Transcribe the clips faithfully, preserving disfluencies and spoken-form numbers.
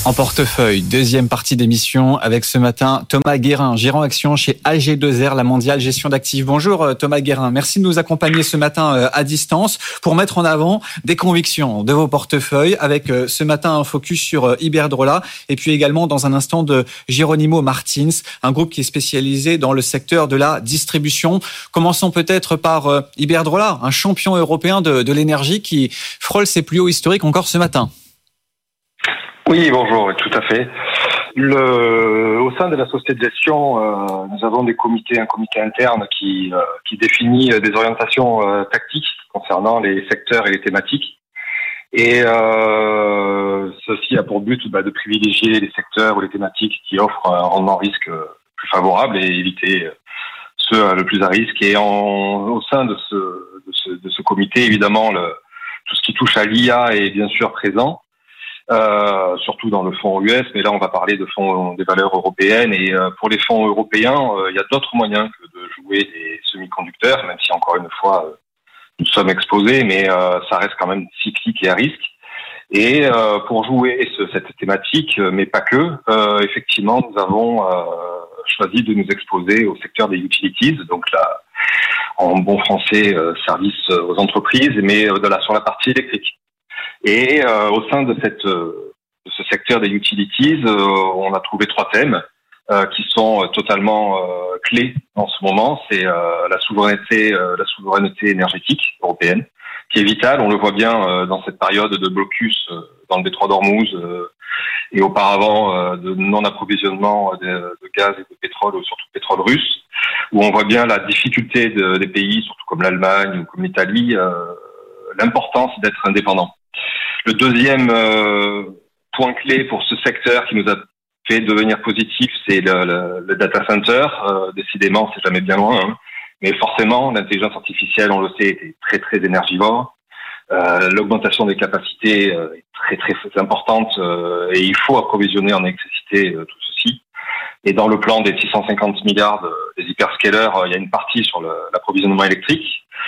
En portefeuille, deuxième partie d'émission avec ce matin Thomas Guérin, gérant action chez A G deux R, la mondiale gestion d'actifs. Bonjour Thomas Guérin, merci de nous accompagner ce matin à distance pour mettre en avant des convictions de vos portefeuilles avec ce matin un focus sur Iberdrola et puis également dans un instant de Jerónimo Martins, un groupe qui est spécialisé dans le secteur de la distribution. Commençons peut-être par Iberdrola, un champion européen de, de l'énergie qui frôle ses plus hauts historiques encore ce matin. Oui, bonjour, tout à fait. Le, au sein de la société de gestion, euh, nous avons des comités, un comité interne qui, euh, qui définit des orientations euh, tactiques concernant les secteurs et les thématiques. Et euh, ceci a pour but bah, de privilégier les secteurs ou les thématiques qui offrent un rendement risque plus favorable et éviter ceux le plus à risque. Et en, au sein de ce, de ce, de ce comité, évidemment, le, tout ce qui touche à l'I A est bien sûr présent. Euh, surtout dans le fonds U S, mais là on va parler de fonds des valeurs européennes et euh, pour les fonds européens, euh, il y a d'autres moyens que de jouer des semi-conducteurs, même si encore une fois euh, nous sommes exposés, mais euh, ça reste quand même cyclique et à risque. Et euh, pour jouer ce, cette thématique, mais pas que, euh, effectivement nous avons euh, choisi de nous exposer au secteur des utilities, donc là en bon français euh, service aux entreprises, mais euh, de la, sur la partie électrique. Et euh, au sein de, cette, euh, de ce secteur des utilities, euh, on a trouvé trois thèmes euh, qui sont totalement euh, clés en ce moment. C'est euh, la souveraineté, euh, la souveraineté énergétique européenne, qui est vitale. On le voit bien euh, dans cette période de blocus euh, dans le détroit d'Ormuz euh, et auparavant euh, de non-approvisionnement de, de gaz et de pétrole, ou surtout pétrole russe, où on voit bien la difficulté de, des pays, surtout comme l'Allemagne ou comme l'Italie, euh, l'importance d'être indépendant. Le deuxième euh, point clé pour ce secteur qui nous a fait devenir positif, c'est le, le, le data center. Euh, décidément, c'est jamais bien loin, hein. Mais forcément, l'intelligence artificielle, on le sait, est très très énergivore. Euh, l'augmentation des capacités euh, est très très importante euh, et il faut approvisionner en électricité euh, tout ceci. Et dans le plan des six cent cinquante milliards des hyperscalers, euh, il y a une partie sur le, l'approvisionnement électrique.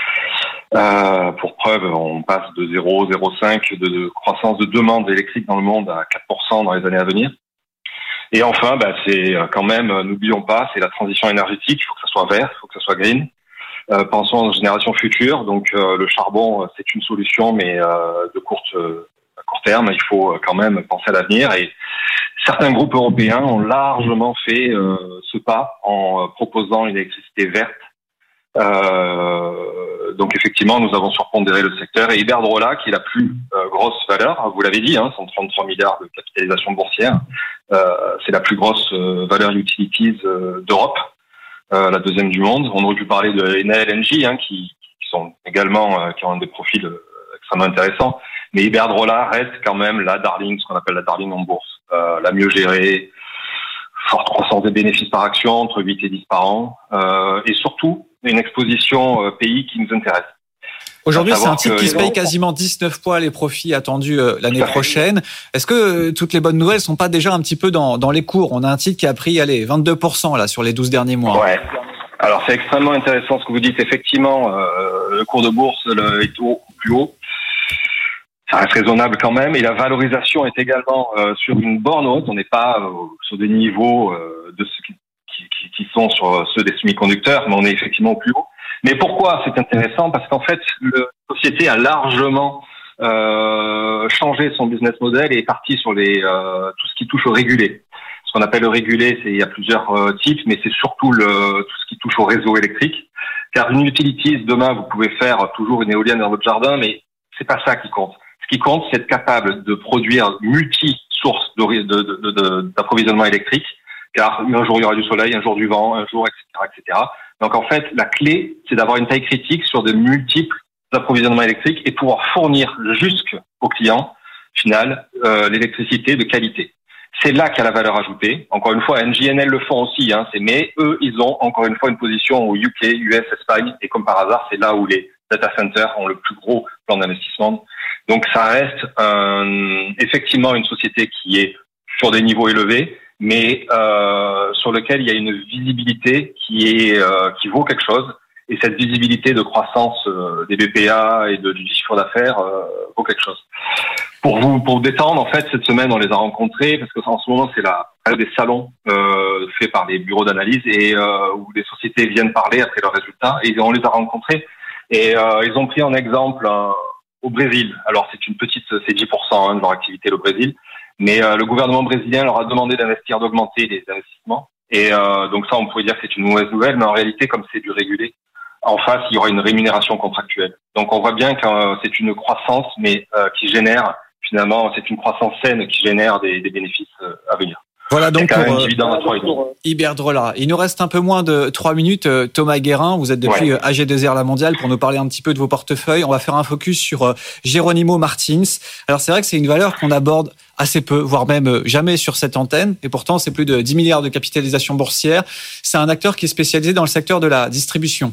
Euh, pour preuve, on passe de zéro virgule zéro cinq de, de croissance de demande électrique dans le monde à quatre pour cent dans les années à venir. Et enfin, bah, c'est quand même, n'oublions pas, c'est la transition énergétique. Il faut que ça soit vert, il faut que ça soit green. Euh, pensons aux générations futures. Donc, euh, le charbon, c'est une solution, mais euh, de courte, euh, à court terme, il faut quand même penser à l'avenir. Et certains groupes européens ont largement fait euh, ce pas en proposant une électricité verte. Euh, donc effectivement, nous avons surpondéré le secteur et Iberdrola, qui est la plus euh, grosse valeur, vous l'avez dit, hein, cent trente-trois milliards de capitalisation boursière, euh, c'est la plus grosse euh, valeur utilities euh, d'Europe, euh, la deuxième du monde. On aurait pu parler de Eni L N G, hein, qui, qui sont également euh, qui ont des profils euh, extrêmement intéressants, mais Iberdrola reste quand même la darling, ce qu'on appelle la darling en bourse, euh, la mieux gérée, forte croissance des bénéfices par action, entre huit et dix par an, euh, et surtout une exposition euh, pays qui nous intéresse. Aujourd'hui, c'est un titre qui se paye quasiment dix-neuf fois les profits attendus euh, l'année prochaine. Est-ce que euh, toutes les bonnes nouvelles sont pas déjà un petit peu dans, dans les cours? On a un titre qui a pris, allez, vingt-deux pour cent là sur les douze derniers mois. Ouais. Alors c'est extrêmement intéressant ce que vous dites. Effectivement, euh, le cours de bourse le, est au plus haut. Ça reste raisonnable quand même. Et la valorisation est également euh, sur une borne haute. On n'est pas euh, sur des niveaux euh, de ceux qui, qui, qui sont sur ceux des semi-conducteurs, mais on est effectivement au plus haut. Mais pourquoi c'est intéressant? Parce qu'en fait, la société a largement euh, changé son business model et est partie sur les euh, tout ce qui touche au régulé. Ce qu'on appelle le régulé, c'est il y a plusieurs euh, types, mais c'est surtout le tout ce qui touche au réseau électrique. Car une utilities, demain, vous pouvez faire toujours une éolienne dans votre jardin, mais c'est pas ça qui compte. Ce qui compte, c'est être capable de produire multi-sources de, de, de, de, d'approvisionnement électrique, car un jour il y aura du soleil, un jour du vent, un jour, et cetera, et cetera. Donc en fait, la clé, c'est d'avoir une taille critique sur de multiples approvisionnements électriques et pouvoir fournir jusqu'au client final euh, l'électricité de qualité. C'est là qu'il y a la valeur ajoutée. Encore une fois, N G N L le font aussi, hein, c'est, mais eux, ils ont encore une fois une position au U K, U S, Espagne, et comme par hasard, c'est là où les data centers ont le plus gros plan d'investissement. Donc ça reste un, effectivement une société qui est sur des niveaux élevés, mais euh, sur lequel il y a une visibilité qui est euh, qui vaut quelque chose. Et cette visibilité de croissance euh, des B P A et de, du chiffre d'affaires euh, vaut quelque chose. Pour vous, pour vous détendre, en fait, cette semaine, on les a rencontrés parce qu'en ce moment, c'est la période des salons euh, faits par les bureaux d'analyse et euh, où les sociétés viennent parler après leurs résultats. Et on les a rencontrés et euh, ils ont pris en exemple euh, au Brésil. Alors, c'est une petite, c'est dix pour cent hein, de leur activité, le Brésil. Mais euh, le gouvernement brésilien leur a demandé d'investir, d'augmenter les investissements. Et euh, donc ça, on pourrait dire que c'est une mauvaise nouvelle, mais en réalité, comme c'est du régulé, en face, il y aura une rémunération contractuelle. Donc on voit bien que euh, c'est une croissance, mais euh, qui génère, finalement, c'est une croissance saine qui génère des, des bénéfices euh, à venir. Voilà donc pour euh, pour Iberdrola. Il nous reste un peu moins de trois minutes. Thomas Guérin, vous êtes depuis ouais. A G deux R La Mondiale pour nous parler un petit peu de vos portefeuilles. On va faire un focus sur euh, Jerónimo Martins. Alors c'est vrai que c'est une valeur qu'on aborde assez peu, voire même jamais sur cette antenne. Et pourtant, c'est plus de dix milliards de capitalisation boursière. C'est un acteur qui est spécialisé dans le secteur de la distribution.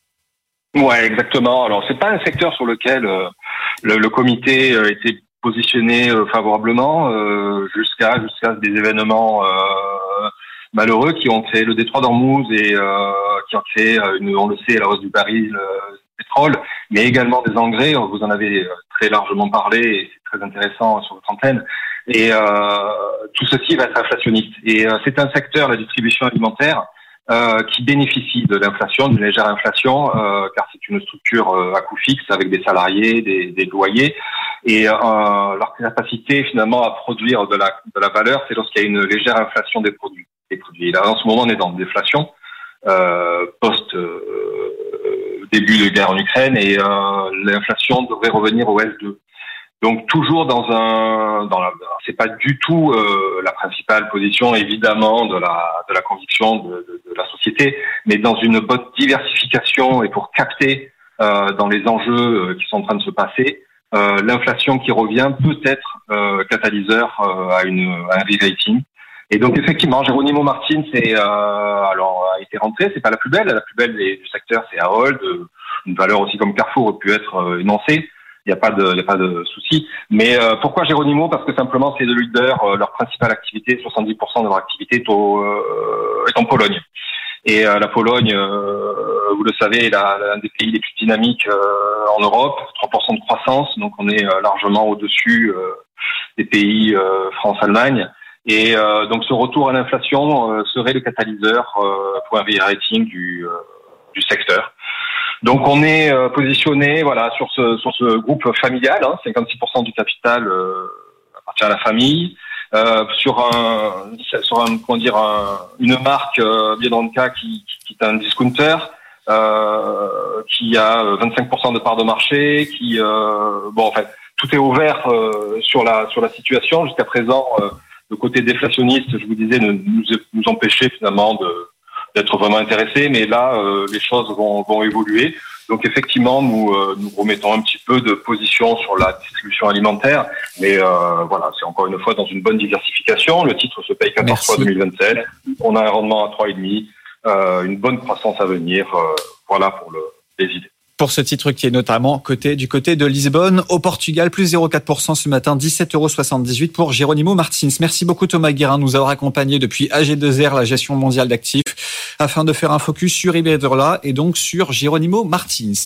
Ouais, exactement. Alors c'est pas un secteur sur lequel euh, le, le comité euh, était positionné euh, favorablement euh, jusqu'à jusqu'à des événements euh, malheureux qui ont créé le détroit d'Ormuz et euh, qui ont créé euh, une, on le sait, la hausse du baril euh, du pétrole, mais également des engrais. Vous en avez très largement parlé et c'est très intéressant sur votre antenne. Et euh, tout ceci va être inflationniste. Et euh, c'est un secteur, la distribution alimentaire, Euh, qui bénéficie de l'inflation, d'une légère inflation, euh, car c'est une structure euh, à coût fixe avec des salariés, des, des loyers, et euh, leur capacité finalement à produire de la, de la valeur, c'est lorsqu'il y a une légère inflation des produits. Des produits. Et là, en ce moment, on est dans une déflation euh, post euh, début de guerre en Ukraine, et euh, l'inflation devrait revenir au S deux. Donc toujours dans un, dans la, c'est pas du tout euh, la principale position évidemment de la de la conviction de, de, de la société, mais dans une bonne diversification et pour capter euh, dans les enjeux euh, qui sont en train de se passer, euh, l'inflation qui revient peut être euh, catalyseur euh, à une à un re-rating. Et donc effectivement, Jerónimo Martins c'est euh, alors a été rentré, c'est pas la plus belle, la plus belle du secteur c'est Ahold, une valeur aussi comme Carrefour aurait pu être euh, énoncée. Il n'y a pas de, il y a pas de souci. Mais euh, pourquoi Jerónimo ? Parce que simplement, c'est le leader, euh, leur principale activité, soixante-dix pour cent de leur activité est, au, euh, est en Pologne. Et euh, la Pologne, euh, vous le savez, est l'un des pays les plus dynamiques euh, en Europe, trois pour cent de croissance, donc on est euh, largement au-dessus euh, des pays euh, France-Allemagne. Et euh, donc ce retour à l'inflation euh, serait le catalyseur euh, pour un re-rating du, euh, du secteur. Donc on est euh, positionné voilà sur ce sur ce groupe familial, hein, cinquante-six pour cent du capital euh, appartient à la famille, euh, sur un sur un comment dire un, une marque euh, Biedronka qui, qui, qui est un discounter euh, qui a vingt-cinq pour cent de part de marché, qui euh, bon en fait tout est ouvert euh, sur la sur la situation jusqu'à présent. Euh, le côté déflationniste, je vous disais, ne nous nous empêchait finalement de d'être vraiment intéressés, mais là, euh, les choses vont, vont évoluer. Donc effectivement, nous euh, nous remettons un petit peu de position sur la distribution alimentaire, mais euh, voilà, c'est encore une fois dans une bonne diversification. Le titre se paye quatorze fois deux mille vingt-sept. On a un rendement à trois virgule cinq, euh, une bonne croissance à venir. Euh, voilà pour le, les idées. Pour ce titre qui est notamment coté du côté de Lisbonne, au Portugal, plus zéro virgule quatre pour cent ce matin, dix-sept euros soixante-dix-huit pour Jerónimo Martins. Merci beaucoup Thomas Guérin de nous avoir accompagnés depuis A G deux R, la gestion mondiale d'actifs, afin de faire un focus sur Iberdrola et donc sur Jerónimo Martins.